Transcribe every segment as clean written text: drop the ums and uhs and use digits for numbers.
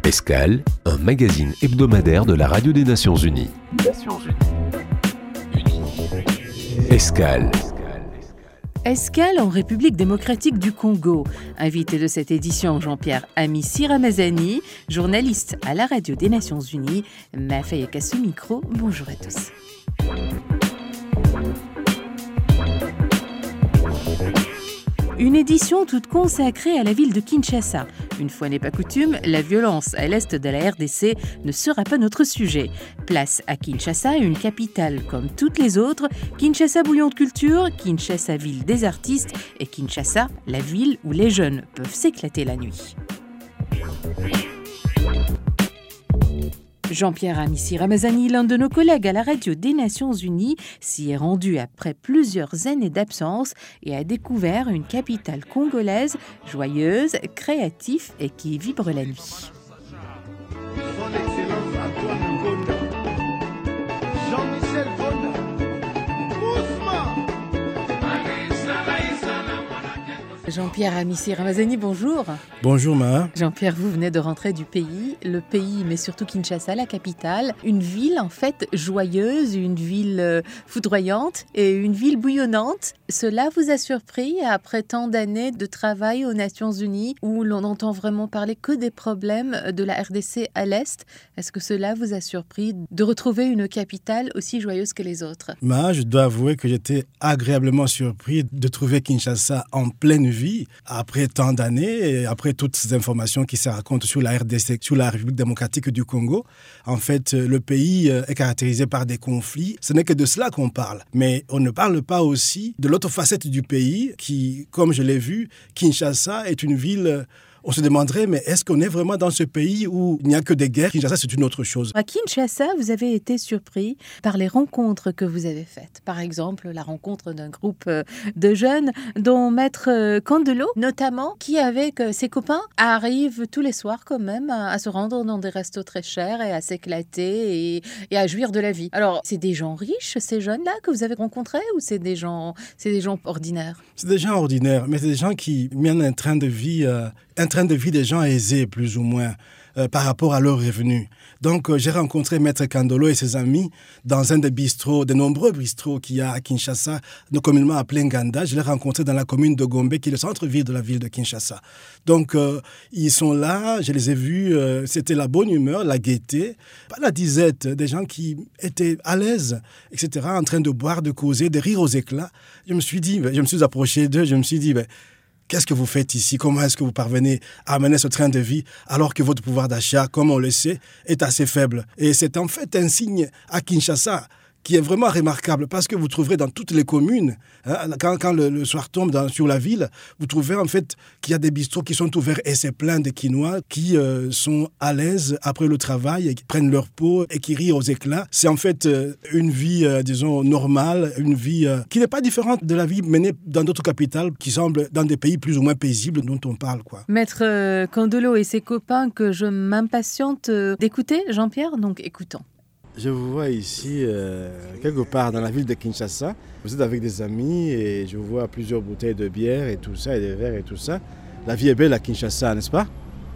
Escale, un magazine hebdomadaire de la Radio des Nations Unies. Escale. Escale en République démocratique du Congo. Invité de cette édition, Jean-Pierre Amissi Ramazani, journaliste à la Radio des Nations Unies. Mafaye Kassou micro, bonjour à tous. Une édition toute consacrée à la ville de Kinshasa. Une fois n'est pas coutume, la violence à l'est de la RDC ne sera pas notre sujet. Place à Kinshasa, une capitale comme toutes les autres, Kinshasa bouillon de culture, Kinshasa ville des artistes et Kinshasa, la ville où les jeunes peuvent s'éclater la nuit. Jean-Pierre Amissi Ramazani, l'un de nos collègues à la Radio des Nations Unies, s'y est rendu après plusieurs années d'absence et a découvert une capitale congolaise joyeuse, créative et qui vibre la nuit. Son Excellence Antoine Gonda, Jean-Michel Gonda, Ousmane. Jean-Pierre Amissi Ramazani, bonjour. Bonjour Maha. Jean-Pierre, vous venez de rentrer du pays, le pays, mais surtout Kinshasa, la capitale, une ville en fait joyeuse, une ville foudroyante et une ville bouillonnante. Cela vous a surpris après tant d'années de travail aux Nations Unies où l'on n'entend vraiment parler que des problèmes de la RDC à l'Est? Est-ce que cela vous a surpris de retrouver une capitale aussi joyeuse que les autres? Maha, je dois avouer que j'étais agréablement surpris de trouver Kinshasa en pleine vie après tant d'années et après toutes ces informations qui se racontent sur la RDC, sur la République démocratique du Congo. En fait, le pays est caractérisé par des conflits. Ce n'est que de cela qu'on parle. Mais on ne parle pas aussi de l'autre facette du pays qui, comme je l'ai vu, Kinshasa est une ville... On se demanderait, mais est-ce qu'on est vraiment dans ce pays où il n'y a que des guerres? Kinshasa, c'est une autre chose. À Kinshasa, vous avez été surpris par les rencontres que vous avez faites. Par exemple, la rencontre d'un groupe de jeunes, dont Maître Candelo, notamment, qui, avec ses copains, arrive tous les soirs quand même à se rendre dans des restos très chers et à s'éclater et à jouir de la vie. Alors, c'est des gens riches, ces jeunes-là, que vous avez rencontrés, ou c'est des gens ordinaires? C'est des gens ordinaires, mais c'est des gens qui mènent un train de vie des gens aisés, plus ou moins, par rapport à leurs revenus. Donc, j'ai rencontré Maître Candelo et ses amis dans un des bistrots, des nombreux bistrots qu'il y a à Kinshasa, communément appelé Nganda. Je l'ai rencontré dans la commune de Gombe, qui est le centre-ville de la ville de Kinshasa. Donc, ils sont là, je les ai vus, c'était la bonne humeur, la gaieté, pas la disette, des gens qui étaient à l'aise, etc., en train de boire, de causer, de rire aux éclats. Je me suis approché d'eux, je me suis dit... Qu'est-ce que vous faites ici? Comment est-ce que vous parvenez à mener ce train de vie alors que votre pouvoir d'achat, comme on le sait, est assez faible? Et c'est en fait un signe à Kinshasa qui est vraiment remarquable parce que vous trouverez dans toutes les communes, quand le soir tombe sur la ville, vous trouverez en fait qu'il y a des bistrots qui sont ouverts et c'est plein de Kinois qui sont à l'aise après le travail et qui prennent leur pot et qui rient aux éclats. C'est en fait une vie, disons, normale, une vie qui n'est pas différente de la vie menée dans d'autres capitales qui semblent dans des pays plus ou moins paisibles dont on parle, quoi. Maître Candelo et ses copains que je m'impatiente d'écouter, Jean-Pierre, donc écoutons. Je vous vois ici, quelque part dans la ville de Kinshasa. Vous êtes avec des amis et je vous vois plusieurs bouteilles de bière et tout ça, et des verres et tout ça. La vie est belle à Kinshasa, n'est-ce pas?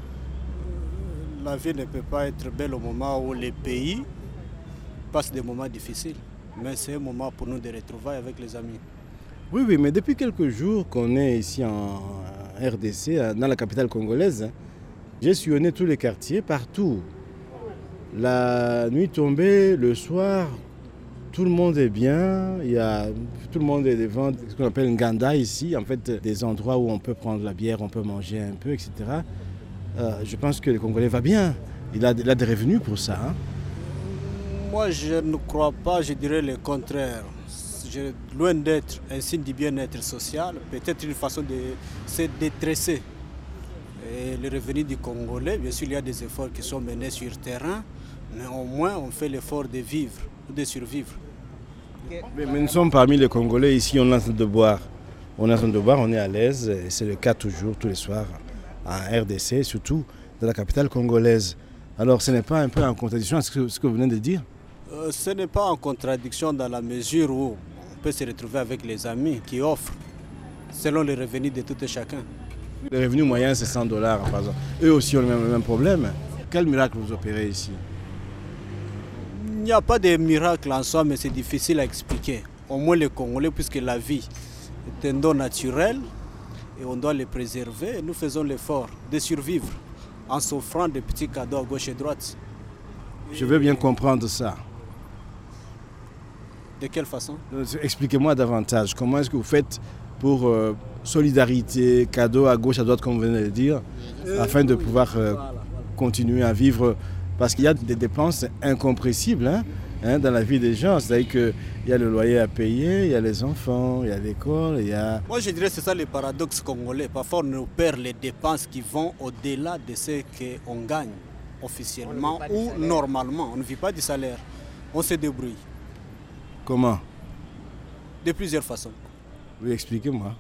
La vie ne peut pas être belle au moment où les pays passent des moments difficiles. Mais c'est un moment pour nous de retrouver avec les amis. Oui, mais depuis quelques jours qu'on est ici en RDC, dans la capitale congolaise, j'ai sillonné tous les quartiers, partout. La nuit tombée, le soir, tout le monde est bien. Tout le monde est devant ce qu'on appelle Nganda ici, en fait, des endroits où on peut prendre la bière, on peut manger un peu, etc. Je pense que le Congolais va bien. Il a des revenus pour ça. Hein. Moi, je ne crois pas, je dirais le contraire. Loin d'être un signe du bien-être social, peut-être une façon de se détresser. Et les revenus du Congolais, bien sûr, il y a des efforts qui sont menés sur le terrain, mais au moins on fait l'effort de vivre, de survivre. Mais nous sommes parmi les Congolais, ici on est en train de boire. On est à l'aise, et c'est le cas toujours, tous les soirs, en RDC, surtout dans la capitale congolaise. Alors ce n'est pas un peu en contradiction avec ce que vous venez de dire? Ce n'est pas en contradiction dans la mesure où on peut se retrouver avec les amis qui offrent selon les revenus de tout et chacun. Le revenu moyen, c'est $100 par exemple. Eux aussi ont le même problème. Quel miracle vous opérez ici? Il n'y a pas de miracle en soi, mais c'est difficile à expliquer. Au moins les Congolais, puisque la vie est un don naturel et on doit les préserver, et nous faisons l'effort de survivre en s'offrant des petits cadeaux à gauche et droite. Je veux bien comprendre ça. De quelle façon? Expliquez-moi davantage. Comment est-ce que vous faites pour solidarité, cadeaux à gauche, à droite, comme vous venez de le dire, afin de pouvoir continuer à vivre? Parce qu'il y a des dépenses incompressibles dans la vie des gens. C'est-à-dire qu'il y a le loyer à payer, il y a les enfants, il y a l'école, il y a... Moi, je dirais que c'est ça le paradoxe congolais. Parfois, on perd les dépenses qui vont au-delà de ce qu'on gagne officiellement ou normalement. On ne vit pas du salaire. On se débrouille. Comment? De plusieurs façons. Oui, expliquez-moi.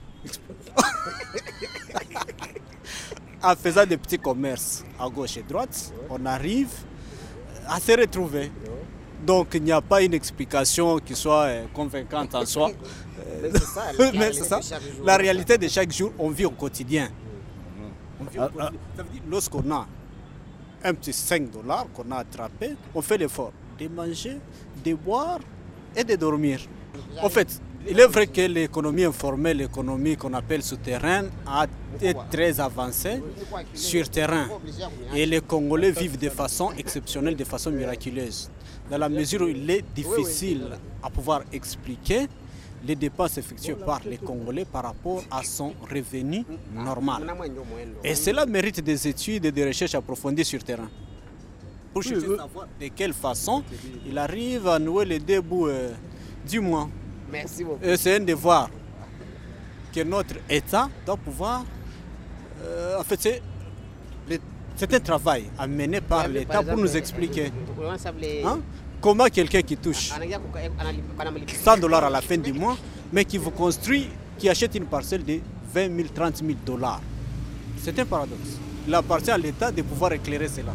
En faisant des petits commerces à gauche et droite, on arrive à se retrouver. Donc il n'y a pas une explication qui soit convaincante en soi. Mais c'est ça. La réalité de chaque jour, on vit au quotidien. On vit au quotidien. Ça veut dire lorsqu'on a un petit $5 qu'on a attrapé, on fait l'effort de manger, de boire et de dormir. En fait, il est vrai que l'économie informelle, l'économie qu'on appelle souterraine, a été très avancée sur terrain. Et les Congolais vivent de façon exceptionnelle, de façon miraculeuse. Dans la mesure où il est difficile à pouvoir expliquer les dépenses effectuées par les Congolais par rapport à son revenu normal. Et cela mérite des études et des recherches approfondies sur terrain. Pour chercher à savoir de quelle façon il arrive à nouer les deux bouts du mois. Merci beaucoup. Et c'est un devoir que notre État doit pouvoir... en fait, c'est un travail à mener par l'État pour nous expliquer comment quelqu'un qui touche $100 à la fin du mois, mais qui vous construit, qui achète une parcelle de 20 000, 30 000 $. C'est un paradoxe. Il appartient à l'État de pouvoir éclairer cela.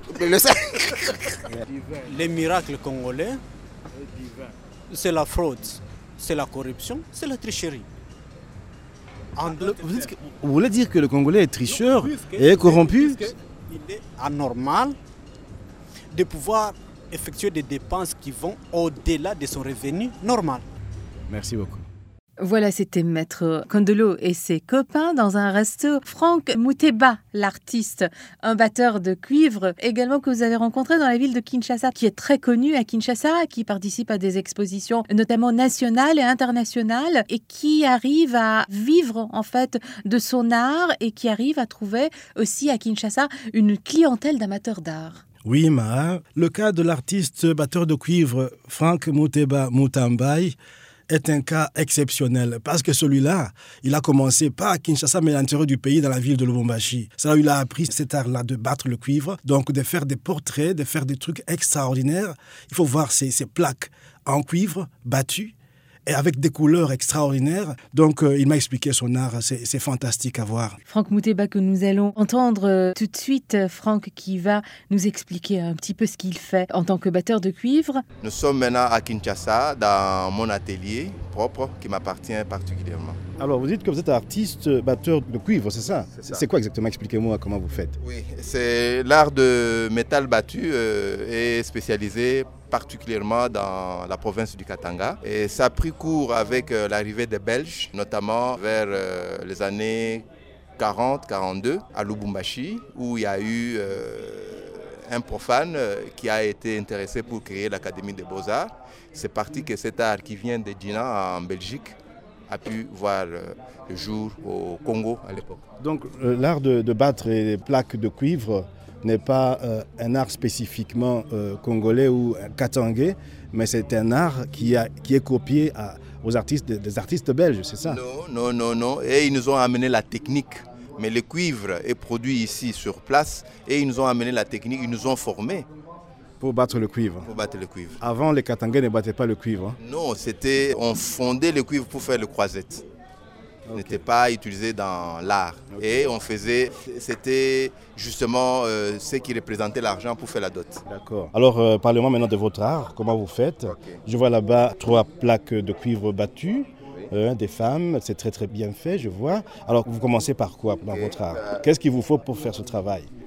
Les miracles congolais, c'est la fraude, c'est la corruption, c'est la tricherie. Vous voulez dire que le Congolais est tricheur et corrompu? Il est anormal de pouvoir effectuer des dépenses qui vont au-delà de son revenu normal. Merci beaucoup. Voilà, c'était Maître Kondolo et ses copains dans un resto. Franck Mouteba, l'artiste, un batteur de cuivre, également que vous avez rencontré dans la ville de Kinshasa, qui est très connu à Kinshasa, qui participe à des expositions, notamment nationales et internationales, et qui arrive à vivre en fait de son art et qui arrive à trouver aussi à Kinshasa une clientèle d'amateurs d'art. Oui, Maha. Le cas de l'artiste batteur de cuivre Franck Mouteba Moutambaye est un cas exceptionnel parce que celui-là, il a commencé pas à Kinshasa mais à l'intérieur du pays, dans la ville de Lubumbashi. C'est là où il a appris cet art-là de battre le cuivre, donc de faire des portraits, de faire des trucs extraordinaires. Il faut voir ces plaques en cuivre battues et avec des couleurs extraordinaires. Donc, il m'a expliqué son art, c'est fantastique à voir. Franck Mouteba que nous allons entendre tout de suite. Franck qui va nous expliquer un petit peu ce qu'il fait en tant que batteur de cuivre. Nous sommes maintenant à Kinshasa, dans mon atelier propre qui m'appartient particulièrement. Alors, vous dites que vous êtes artiste batteur de cuivre, c'est ça? C'est quoi exactement? Expliquez-moi comment vous faites. Oui, c'est l'art de métal battu est spécialisé particulièrement dans la province du Katanga. Et ça a pris cours avec l'arrivée des Belges, notamment vers les années 40-42 à Lubumbashi, où il y a eu un profane qui a été intéressé pour créer l'Académie des Beaux-Arts. C'est parti que cet art qui vient de Dina en Belgique a pu voir le jour au Congo à l'époque. Donc l'art de battre les plaques de cuivre n'est pas un art spécifiquement congolais ou katangais, mais c'est un art qui est copié aux artistes, des artistes belges, c'est ça? Non. Et ils nous ont amené la technique. Mais le cuivre est produit ici sur place et ils nous ont amené la technique, ils nous ont formés. Pour battre le cuivre? Pour battre le cuivre. Avant, les Katangais ne battaient pas le cuivre? Hein? Non, on fondait le cuivre pour faire le croisette. Okay. N'était pas utilisé dans l'art. Okay. Et c'était justement ce qui représentait l'argent pour faire la dot. D'accord. Alors, parlez-moi maintenant de votre art. Comment vous faites? Okay. Je vois là-bas 3 plaques de cuivre battues. Des femmes, c'est très très bien fait, je vois. Alors, vous commencez par quoi dans votre art? Qu'est-ce qu'il vous faut pour faire ce travail?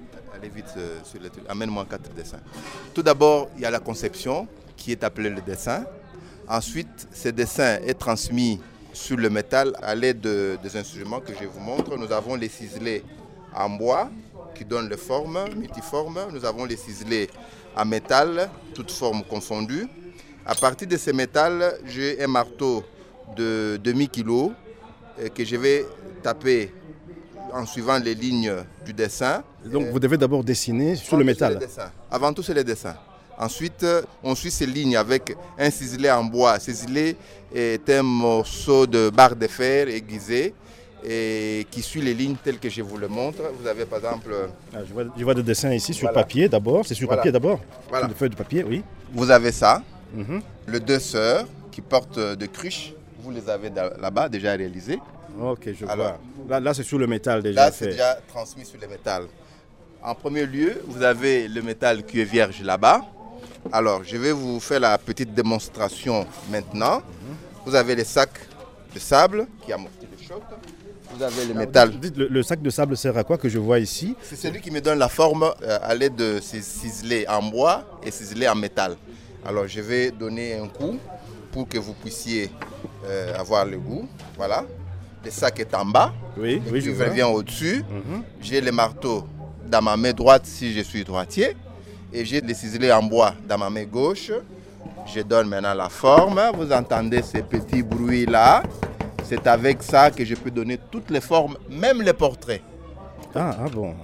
aller vite sur les trucs. Amène-moi 4 dessins. Tout d'abord, il y a la conception qui est appelée le dessin. Ensuite, ce dessin est transmis sur le métal à l'aide des instruments que je vous montre. Nous avons les ciselés en bois qui donnent les formes multiformes. Nous avons les ciselés en métal, toutes formes confondues. À partir de ces métals, j'ai un marteau de demi-kilo que je vais taper en suivant les lignes du dessin. Donc vous devez d'abord dessiner sur le métal. Avant tout, c'est les dessins. Ensuite, on suit ces lignes avec un ciselé en bois. Ciselé est un morceau de barre de fer aiguisé et qui suit les lignes telles que je vous le montre. Vous avez par exemple... Je vois des dessins ici sur papier d'abord. C'est sur papier d'abord. Voilà. Sur des feuilles de papier, oui. Vous avez ça. Le deux sœurs qui portent de cruches. Vous les avez là-bas déjà réalisés. Ok, je vois. Là c'est sur le métal déjà. Là, c'est déjà transmis sur le métal. En premier lieu, vous avez le métal qui est vierge là-bas. Alors, je vais vous faire la petite démonstration maintenant. Vous avez les sacs de sable qui amortissent les chocs. Vous avez le métal. Le sac de sable sert à quoi que je vois ici? C'est celui qui me donne la forme à l'aide de ces ciselés en bois et ciselés en métal. Alors, je vais donner un coup pour que vous puissiez avoir le goût. Voilà. Le sac est en bas. Oui, je viens au-dessus. J'ai le marteau dans ma main droite si je suis droitier. Et j'ai les ciselés en bois dans ma main gauche. Je donne maintenant la forme. Vous entendez ces petits bruits-là. C'est avec ça que je peux donner toutes les formes, même les portraits. Ah bon.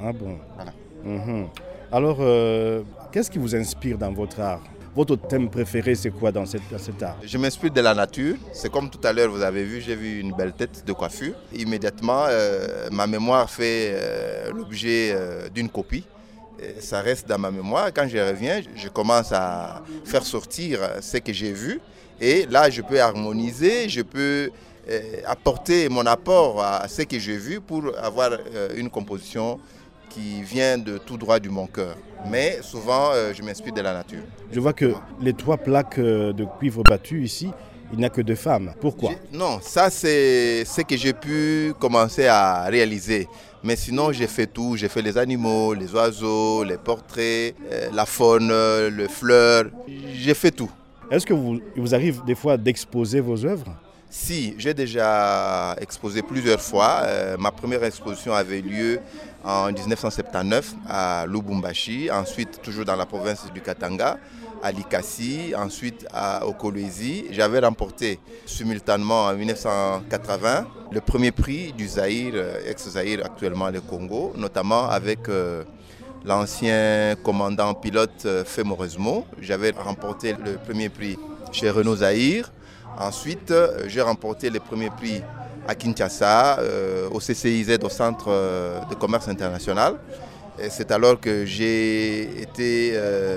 Voilà. Alors, qu'est-ce qui vous inspire dans votre art? Votre thème préféré, c'est quoi dans cet art? Je m'inspire de la nature. C'est comme tout à l'heure, vous avez vu, j'ai vu une belle tête de coiffure. Immédiatement, ma mémoire fait l'objet d'une copie. Ça reste dans ma mémoire. Quand je reviens, je commence à faire sortir ce que j'ai vu. Et là, je peux harmoniser, je peux apporter mon apport à ce que j'ai vu pour avoir une composition qui vient de tout droit de mon cœur. Mais souvent, je m'inspire de la nature. Je vois que les 3 plaques de cuivre battu ici, il n'y a que 2 femmes. Pourquoi? Non, ça c'est ce que j'ai pu commencer à réaliser. Mais sinon, j'ai fait tout. J'ai fait les animaux, les oiseaux, les portraits, la faune, les fleurs. J'ai fait tout. Est-ce que vous arrive des fois d'exposer vos œuvres? Si, j'ai déjà exposé plusieurs fois. Ma première exposition avait lieu en 1979 à Lubumbashi, ensuite toujours dans la province du Katanga, à Likasi, ensuite au Kolwezi. J'avais remporté simultanément en 1980 le premier prix du Zaïre, ex-Zaïre actuellement le Congo, notamment avec l'ancien commandant pilote Femoresmo. J'avais remporté le premier prix chez Renault Zaïre. Ensuite, j'ai remporté le premier prix à Kinshasa, au CCIZ, au Centre de commerce international. C'est alors que j'ai été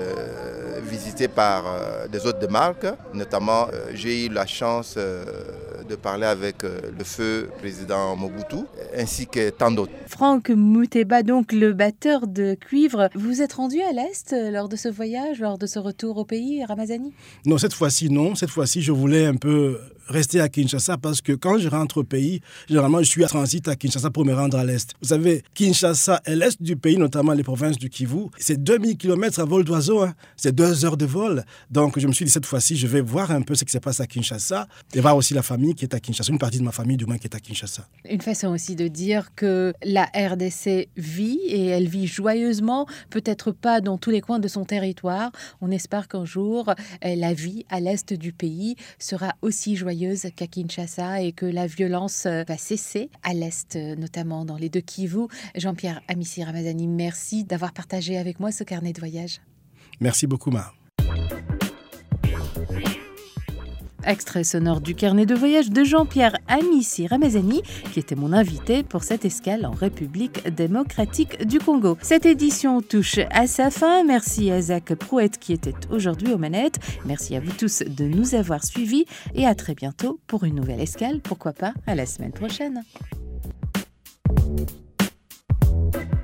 visité par des hôtes de marque. Notamment, j'ai eu la chance de parler avec le feu président Mobutu, ainsi que tant d'autres. Franck Mouteba, donc le batteur de cuivre, vous êtes rendu à l'Est lors de ce voyage, lors de ce retour au pays, Ramazani? Non, cette fois-ci, non. Cette fois-ci, je voulais un peu rester à Kinshasa parce que quand je rentre au pays, généralement, je suis à transit à Kinshasa pour me rendre à l'Est. Vous savez, Kinshasa est l'Est du pays, notamment les provinces du Kivu. C'est 2000 km à vol d'oiseau, hein. C'est 2 heures de vol. Donc, je me suis dit, cette fois-ci, je vais voir un peu ce qui se passe à Kinshasa et voir aussi la famille qui est à Kinshasa, une partie de ma famille, du moins, qui est à Kinshasa. Une façon aussi de dire que la RDC vit et elle vit joyeusement, peut-être pas dans tous les coins de son territoire. On espère qu'un jour, la vie à l'Est du pays sera aussi joyeuse qu'à Kinshasa et que la violence va cesser à l'Est, notamment dans les 2 Kivu. Jean-Pierre Amissi Ramazani, merci d'avoir partagé avec moi ce carnet de voyage. Merci beaucoup, Ma. Extrait sonore du carnet de voyage de Jean-Pierre Amissi Ramazani, qui était mon invité pour cette escale en République démocratique du Congo. Cette édition touche à sa fin. Merci à Zach Prouette qui était aujourd'hui aux manettes. Merci à vous tous de nous avoir suivis et à très bientôt pour une nouvelle escale. Pourquoi pas à la semaine prochaine.